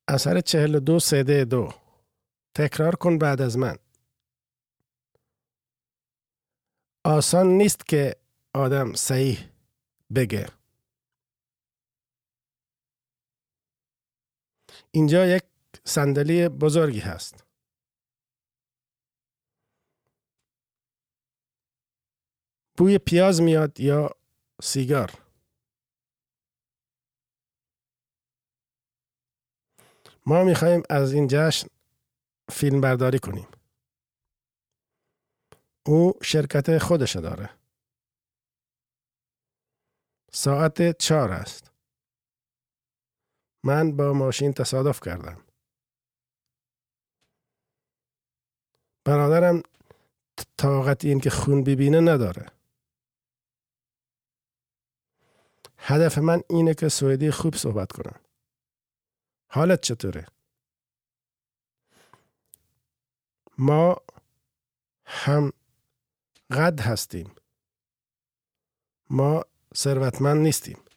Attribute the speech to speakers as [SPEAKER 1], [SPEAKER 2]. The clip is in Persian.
[SPEAKER 1] اثر 42 سده 2. تکرار کن بعد از من. آسان نیست که آدم صحیح بگه. اینجا یک صندلی بزرگی هست. بوی پیاز میاد یا سیگار؟ ما میخوایم از این جشن فیلم برداری کنیم. او شرکت خودش داره. ساعت 4 است. من با ماشین تصادف کردم. برادرم طاقت این که خون ببینه نداره. هدف من اینه که سوئدی خوب صحبت کنم. حالت چطوره؟ ما هم قد هستیم. ما ثروتمند نیستیم.